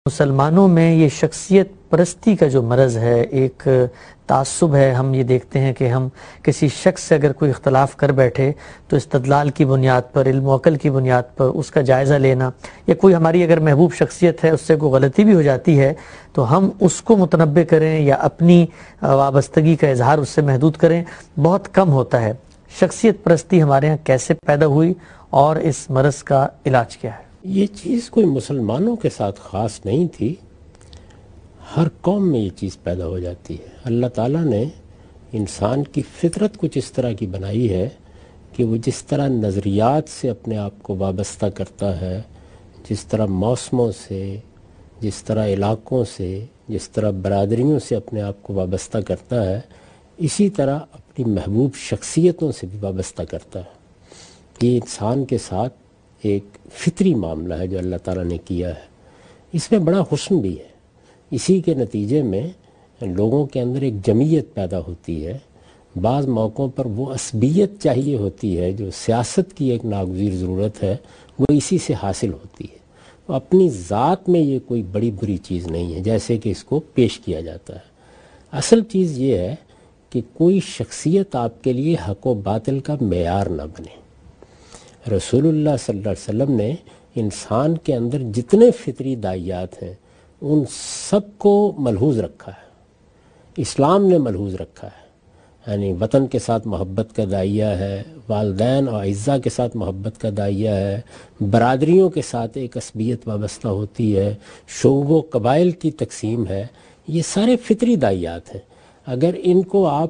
مسلمانوں میں یہ شخصیت پرستی کا جو مرض ہے، ایک تعصب ہے. ہم یہ دیکھتے ہیں کہ ہم کسی شخص سے اگر کوئی اختلاف کر بیٹھے تو استدلال کی بنیاد پر، علم و عقل کی بنیاد پر اس کا جائزہ لینا، یا کوئی ہماری اگر محبوب شخصیت ہے اس سے کوئی غلطی بھی ہو جاتی ہے تو ہم اس کو متنبع کریں یا اپنی وابستگی کا اظہار اس سے محدود کریں، بہت کم ہوتا ہے. شخصیت پرستی ہمارے ہاں کیسے پیدا ہوئی اور اس مرض کا علاج کیا ہے؟ یہ چیز کوئی مسلمانوں کے ساتھ خاص نہیں تھی، ہر قوم میں یہ چیز پیدا ہو جاتی ہے. اللہ تعالیٰ نے انسان کی فطرت کچھ اس طرح کی بنائی ہے کہ وہ جس طرح نظریات سے اپنے آپ کو وابستہ کرتا ہے، جس طرح موسموں سے، جس طرح علاقوں سے، جس طرح برادریوں سے اپنے آپ کو وابستہ کرتا ہے، اسی طرح اپنی محبوب شخصیتوں سے بھی وابستہ کرتا ہے. یہ انسان کے ساتھ ایک فطری معاملہ ہے جو اللہ تعالیٰ نے کیا ہے. اس میں بڑا حسن بھی ہے. اسی کے نتیجے میں لوگوں کے اندر ایک جمعیت پیدا ہوتی ہے. بعض موقعوں پر وہ عصبیت چاہیے ہوتی ہے جو سیاست کی ایک ناگزیر ضرورت ہے، وہ اسی سے حاصل ہوتی ہے. اپنی ذات میں یہ کوئی بڑی بری چیز نہیں ہے جیسے کہ اس کو پیش کیا جاتا ہے. اصل چیز یہ ہے کہ کوئی شخصیت آپ کے لیے حق و باطل کا معیار نہ بنے. رسول اللہ صلی اللہ علیہ وسلم نے انسان کے اندر جتنے فطری داعیات ہیں ان سب کو ملحوظ رکھا ہے. اسلام نے ملحوظ رکھا ہے. یعنی وطن کے ساتھ محبت کا داعیہ ہے، والدین اور اعزاء کے ساتھ محبت کا داعیہ ہے، برادریوں کے ساتھ ایک عصبیت وابستہ ہوتی ہے، شعوب و قبائل کی تقسیم ہے. یہ سارے فطری داعیات ہیں. اگر ان کو آپ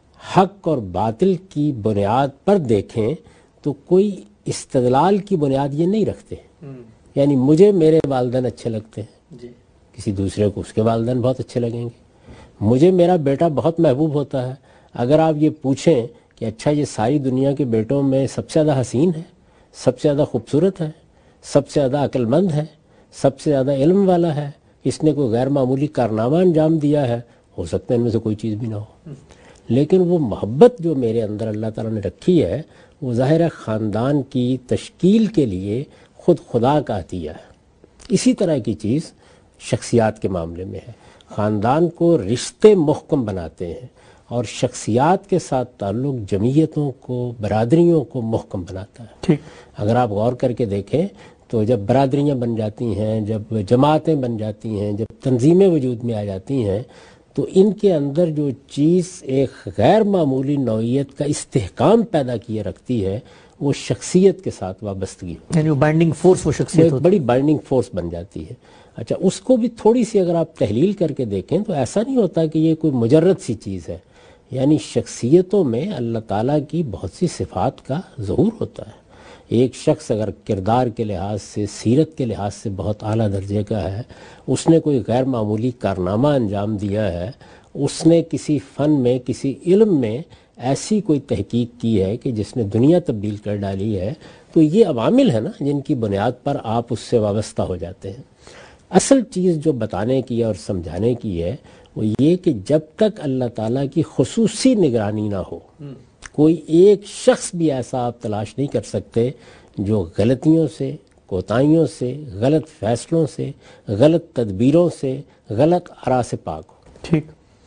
حق اور باطل کی بنیاد پر دیکھیں تو کوئی استدلال کی بنیاد یہ نہیں رکھتے. یعنی مجھے میرے والدین اچھے لگتے ہیں، کسی دوسرے کو اس کے والدین بہت اچھے لگیں گے. مجھے میرا بیٹا بہت محبوب ہوتا ہے. اگر آپ یہ پوچھیں کہ اچھا یہ ساری دنیا کے بیٹوں میں سب سے زیادہ حسین ہے، سب سے زیادہ خوبصورت ہے، سب سے زیادہ عقل مند ہے، سب سے زیادہ علم والا ہے، اس نے کوئی غیر معمولی کارنامہ انجام دیا ہے، ہو سکتا ہے ان میں سے کوئی چیز بھی نہ ہو. لیکن وہ محبت جو میرے اندر اللہ تعالیٰ نے رکھی ہے وہ ظاہر ہے خاندان کی تشکیل کے لیے خود خدا کا عطیہ ہے. اسی طرح کی چیز شخصیات کے معاملے میں ہے. خاندان کو رشتے محکم بناتے ہیں اور شخصیات کے ساتھ تعلق جمعیتوں کو، برادریوں کو محکم بناتا ہے. اگر آپ غور کر کے دیکھیں تو جب برادریاں بن جاتی ہیں، جب جماعتیں بن جاتی ہیں، جب تنظیمیں وجود میں آ جاتی ہیں تو ان کے اندر جو چیز ایک غیر معمولی نوعیت کا استحکام پیدا کیے رکھتی ہے وہ شخصیت کے ساتھ وابستگی ہوتی ہے. یعنی بائنڈنگ فورس وہ شخصیت ایک بڑی بائنڈنگ فورس بن جاتی ہے. اچھا، اس کو بھی تھوڑی سی اگر آپ تحلیل کر کے دیکھیں تو ایسا نہیں ہوتا کہ یہ کوئی مجرد سی چیز ہے. یعنی شخصیتوں میں اللہ تعالیٰ کی بہت سی صفات کا ظہور ہوتا ہے. ایک شخص اگر کردار کے لحاظ سے، سیرت کے لحاظ سے بہت اعلیٰ درجے کا ہے، اس نے کوئی غیر معمولی کارنامہ انجام دیا ہے، اس نے کسی فن میں، کسی علم میں ایسی کوئی تحقیق کی ہے کہ جس نے دنیا تبدیل کر ڈالی ہے، تو یہ عوامل ہیں نا جن کی بنیاد پر آپ اس سے وابستہ ہو جاتے ہیں. اصل چیز جو بتانے کی اور سمجھانے کی ہے وہ یہ کہ جب تک اللہ تعالیٰ کی خصوصی نگرانی نہ ہو، کوئی ایک شخص بھی ایسا آپ تلاش نہیں کر سکتے جو غلطیوں سے، کوتاہیوں سے، غلط فیصلوں سے، غلط تدبیروں سے، غلط آراء سے پاک ہو. ٹھیک.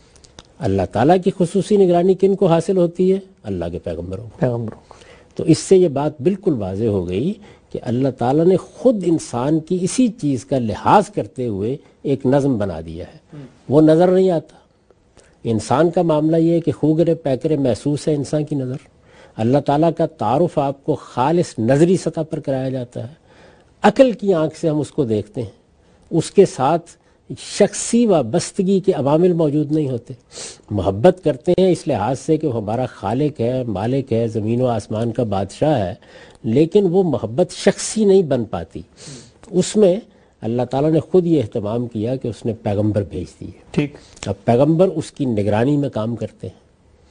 اللہ تعالیٰ کی خصوصی نگرانی کن کو حاصل ہوتی ہے؟ اللہ کے پیغمبروں کو. تو اس سے یہ بات بالکل واضح ہو گئی کہ اللہ تعالیٰ نے خود انسان کی اسی چیز کا لحاظ کرتے ہوئے ایک نظم بنا دیا ہے. وہ نظر نہیں آتا. انسان کا معاملہ یہ ہے کہ خوگرے پیکرے محسوس ہے انسان کی نظر. اللہ تعالیٰ کا تعارف آپ کو خالص نظری سطح پر کرایا جاتا ہے. عقل کی آنکھ سے ہم اس کو دیکھتے ہیں. اس کے ساتھ شخصی وابستگی کے عوامل موجود نہیں ہوتے. محبت کرتے ہیں اس لحاظ سے کہ وہ ہمارا خالق ہے، مالک ہے، زمین و آسمان کا بادشاہ ہے، لیکن وہ محبت شخصی نہیں بن پاتی. اس میں اللہ تعالیٰ نے خود یہ اہتمام کیا کہ اس نے پیغمبر بھیج دیے. ٹھیک. اب پیغمبر اس کی نگرانی میں کام کرتے ہیں.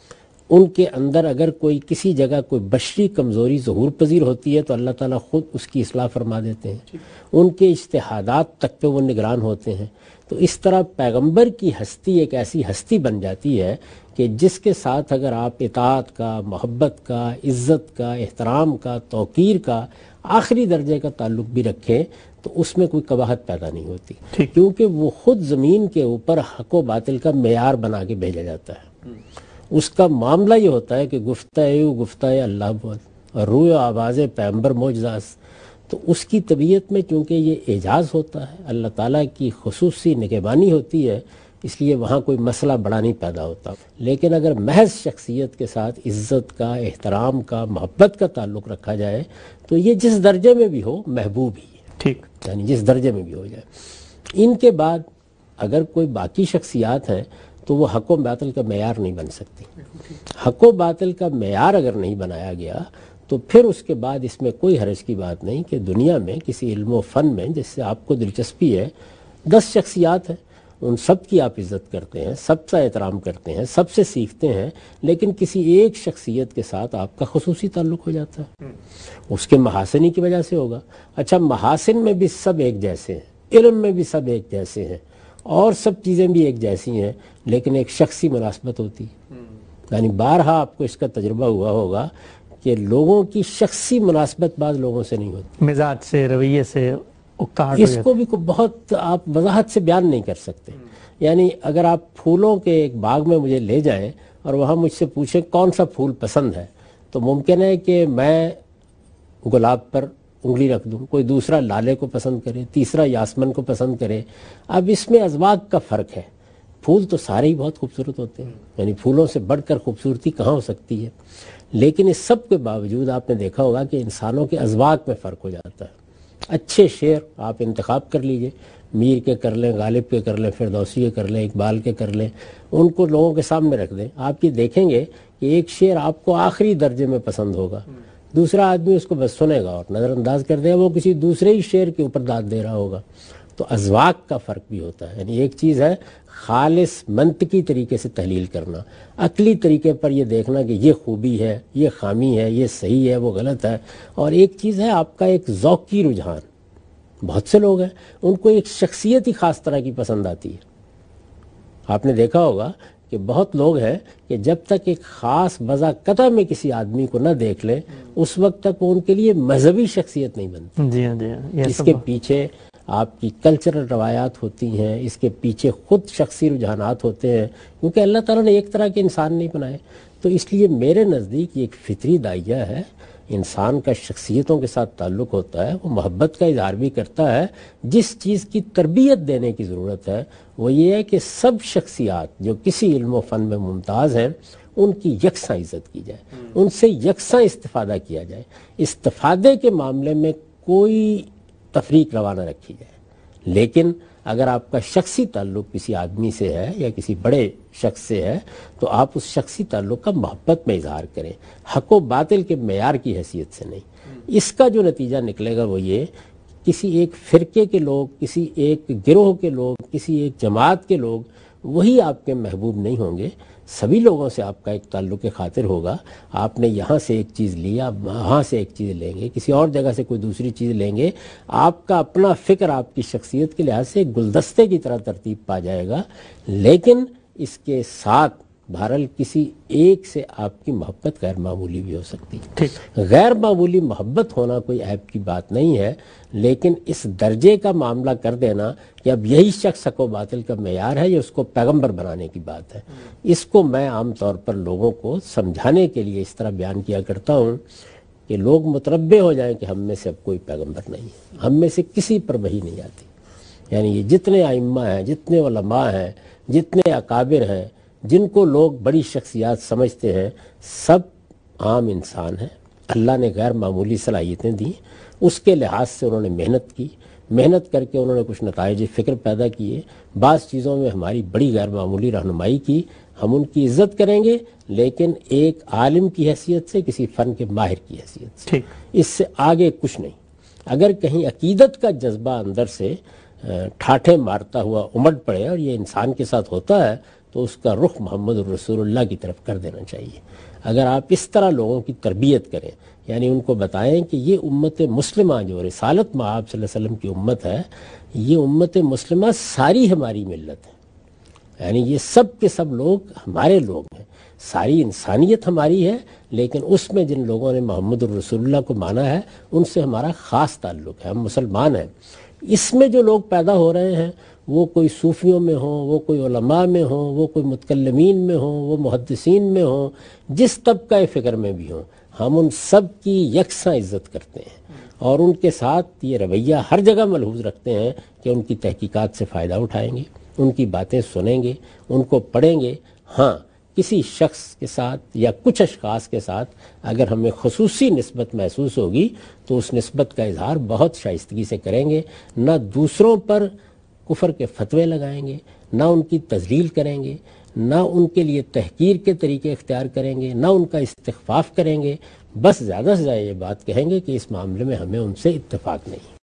ان کے اندر اگر کوئی کسی جگہ کوئی بشری کمزوری ظہور پذیر ہوتی ہے تو اللہ تعالیٰ خود اس کی اصلاح فرما دیتے ہیں. ان کے اجتہادات تک پہ وہ نگران ہوتے ہیں. تو اس طرح پیغمبر کی ہستی ایک ایسی ہستی بن جاتی ہے کہ جس کے ساتھ اگر آپ اطاعت کا، محبت کا، عزت کا، احترام کا، توقیر کا، آخری درجے کا تعلق بھی رکھیں تو اس میں کوئی قباحت پیدا نہیں ہوتی، کیونکہ وہ خود زمین کے اوپر حق و باطل کا معیار بنا کے بھیجا جاتا ہے۔ اس کا معاملہ یہ ہوتا ہے کہ گفتہ اللہ بول اور روح آواز پیغمبر معجزات، تو اس کی طبیعت میں چونکہ یہ اعجاز ہوتا ہے، اللہ تعالیٰ کی خصوصی نگہبانی ہوتی ہے، اس لیے وہاں کوئی مسئلہ بڑا نہیں پیدا ہوتا۔ لیکن اگر محض شخصیت کے ساتھ عزت کا، احترام کا، محبت کا تعلق رکھا جائے تو یہ جس درجے میں بھی ہو محبوب ہی ہے، ٹھیک، یعنی جس درجے میں بھی ہو جائے۔ ان کے بعد اگر کوئی باقی شخصیات ہیں تو وہ حق و باطل کا معیار نہیں بن سکتی۔ حق و باطل کا معیار اگر نہیں بنایا گیا تو پھر اس کے بعد اس میں کوئی حرج کی بات نہیں کہ دنیا میں کسی علم و فن میں جس سے آپ کو دلچسپی ہے 10 شخصیات ہیں، ان سب کی آپ عزت کرتے ہیں، سب کا احترام کرتے ہیں، سب سے سیکھتے ہیں، لیکن کسی ایک شخصیت کے ساتھ آپ کا خصوصی تعلق ہو جاتا ہے، اس کے محاسن کی وجہ سے ہوگا۔ اچھا، محاسن میں بھی سب ایک جیسے ہیں، علم میں بھی سب ایک جیسے ہیں، اور سب چیزیں بھی ایک جیسی ہیں، لیکن ایک شخصی مناسبت ہوتی ہے۔ یعنی بارہا آپ کو اس کا تجربہ ہوا ہوگا کہ لوگوں کی شخصی مناسبت بعض لوگوں سے نہیں ہوتی، مزاج سے، رویے سے، اس کو بھی بہت آپ وضاحت سے بیان نہیں کر سکتے۔ یعنی اگر آپ پھولوں کے ایک باغ میں مجھے لے جائیں اور وہاں مجھ سے پوچھیں کون سا پھول پسند ہے، تو ممکن ہے کہ میں گلاب پر انگلی رکھ دوں، کوئی دوسرا لالے کو پسند کرے، تیسرا یاسمن کو پسند کرے۔ اب اس میں اذواق کا فرق ہے۔ پھول تو سارے ہی بہت خوبصورت ہوتے ہیں، یعنی پھولوں سے بڑھ کر خوبصورتی کہاں ہو سکتی ہے، لیکن اس سب کے باوجود آپ نے دیکھا ہوگا کہ انسانوں کے اذواق میں فرق ہو جاتا ہے۔ اچھے شعر آپ انتخاب کر لیجئے، میر کے کر لیں، غالب کے کر لیں، فردوسی کے کر لیں، اقبال کے کر لیں، ان کو لوگوں کے سامنے رکھ دیں، آپ یہ دیکھیں گے کہ ایک شعر آپ کو آخری درجے میں پسند ہوگا، دوسرا آدمی اس کو بس سنے گا اور نظر انداز کر دے گا، وہ کسی دوسرے ہی شعر کے اوپر داد دے رہا ہوگا۔ تو اذواق کا فرق بھی ہوتا ہے۔ یعنی ایک چیز ہے خالص منطقی طریقے سے تحلیل کرنا، عقلی طریقے پر یہ دیکھنا کہ یہ خوبی ہے، یہ خامی ہے، یہ صحیح ہے، وہ غلط ہے، اور ایک چیز ہے آپ کا ایک ذوقی رجحان۔ بہت سے لوگ ہیں ان کو ایک شخصیت ہی خاص طرح کی پسند آتی ہے۔ آپ نے دیکھا ہوگا کہ بہت لوگ ہیں کہ جب تک ایک خاص بضاقطع میں کسی آدمی کو نہ دیکھ لیں اس وقت تک وہ ان کے لیے مذہبی شخصیت نہیں بنتی۔ جی ہاں، اس کے پیچھے آپ کی کلچرل روایات ہوتی ہیں، اس کے پیچھے خود شخصی رجحانات ہوتے ہیں، کیونکہ اللہ تعالیٰ نے ایک طرح کے انسان نہیں بنائے۔ تو اس لیے میرے نزدیک یہ ایک فطری داعیہ ہے، انسان کا شخصیتوں کے ساتھ تعلق ہوتا ہے، وہ محبت کا اظہار بھی کرتا ہے۔ جس چیز کی تربیت دینے کی ضرورت ہے وہ یہ ہے کہ سب شخصیات جو کسی علم و فن میں ممتاز ہیں ان کی یکساں عزت کی جائے، ان سے یکساں استفادہ کیا جائے، استفادے کے معاملے میں کوئی تفریق روا نہ رکھی جائے۔ لیکن اگر آپ کا شخصی تعلق کسی آدمی سے ہے یا کسی بڑے شخص سے ہے تو آپ اس شخصی تعلق کا محبت میں اظہار کریں، حق و باطل کے معیار کی حیثیت سے نہیں۔ اس کا جو نتیجہ نکلے گا وہ یہ، کسی ایک فرقے کے لوگ، کسی ایک گروہ کے لوگ، کسی ایک جماعت کے لوگ وہی آپ کے محبوب نہیں ہوں گے۔ سبھی لوگوں سے آپ کا ایک تعلق خاطر ہوگا۔ آپ نے یہاں سے ایک چیز لی، آپ وہاں سے ایک چیز لیں گے، کسی اور جگہ سے کوئی دوسری چیز لیں گے، آپ کا اپنا فکر آپ کی شخصیت کے لحاظ سے ایک گلدستے کی طرح ترتیب پا جائے گا۔ لیکن اس کے ساتھ بہرحال کسی ایک سے آپ کی محبت غیر معمولی بھی ہو سکتی ہے۔ غیر معمولی محبت ہونا کوئی عیب کی بات نہیں ہے، لیکن اس درجے کا معاملہ کر دینا کہ اب یہی شخص حق و باطل کا معیار ہے، یہ اس کو پیغمبر بنانے کی بات ہے۔ اس کو میں عام طور پر لوگوں کو سمجھانے کے لیے اس طرح بیان کیا کرتا ہوں کہ لوگ متربع ہو جائیں کہ ہم میں سے اب کوئی پیغمبر نہیں ہے، ہم میں سے کسی پر وحی نہیں آتی۔ یعنی یہ جتنے ائمہ ہیں، جتنے علماء ہیں، جتنے اکابر ہیں، جن کو لوگ بڑی شخصیات سمجھتے ہیں، سب عام انسان ہیں۔ اللہ نے غیر معمولی صلاحیتیں دیں، اس کے لحاظ سے انہوں نے محنت کر کے انہوں نے کچھ نتائج فکر پیدا کیے، بعض چیزوں میں ہماری بڑی غیر معمولی رہنمائی کی، ہم ان کی عزت کریں گے لیکن ایک عالم کی حیثیت سے، کسی فن کے ماہر کی حیثیت سے، اس سے آگے کچھ نہیں۔ اگر کہیں عقیدت کا جذبہ اندر سے ٹھاٹھے مارتا ہوا امٹ پڑے اور یہ انسان کے ساتھ ہوتا ہے تو اس کا رخ محمد الرسول اللہ کی طرف کر دینا چاہیے۔ اگر آپ اس طرح لوگوں کی تربیت کریں، یعنی ان کو بتائیں کہ یہ امت مسلمہ جو رسالت مآب صلی اللہ علیہ وسلم کی امت ہے، یہ امت مسلمہ ساری ہماری ملت ہے، یعنی یہ سب کے سب لوگ ہمارے لوگ ہیں، ساری انسانیت ہماری ہے، لیکن اس میں جن لوگوں نے محمد الرسول اللہ کو مانا ہے ان سے ہمارا خاص تعلق ہے، ہم مسلمان ہیں۔ اس میں جو لوگ پیدا ہو رہے ہیں وہ کوئی صوفیوں میں ہوں، وہ کوئی علماء میں ہوں، وہ کوئی متکلمین میں ہوں، وہ محدثین میں ہوں، جس طبقہ فکر میں بھی ہوں، ہم ان سب کی یکساں عزت کرتے ہیں اور ان کے ساتھ یہ رویہ ہر جگہ ملحوظ رکھتے ہیں کہ ان کی تحقیقات سے فائدہ اٹھائیں گے، ان کی باتیں سنیں گے، ان کو پڑھیں گے۔ ہاں، کسی شخص کے ساتھ یا کچھ اشخاص کے ساتھ اگر ہمیں خصوصی نسبت محسوس ہوگی تو اس نسبت کا اظہار بہت شائستگی سے کریں گے، نہ دوسروں پر کفر کے فتوے لگائیں گے، نہ ان کی تذلیل کریں گے، نہ ان کے لیے تحقیر کے طریقے اختیار کریں گے، نہ ان کا استخفاف کریں گے، بس زیادہ سے زیادہ یہ بات کہیں گے کہ اس معاملے میں ہمیں ان سے اتفاق نہیں۔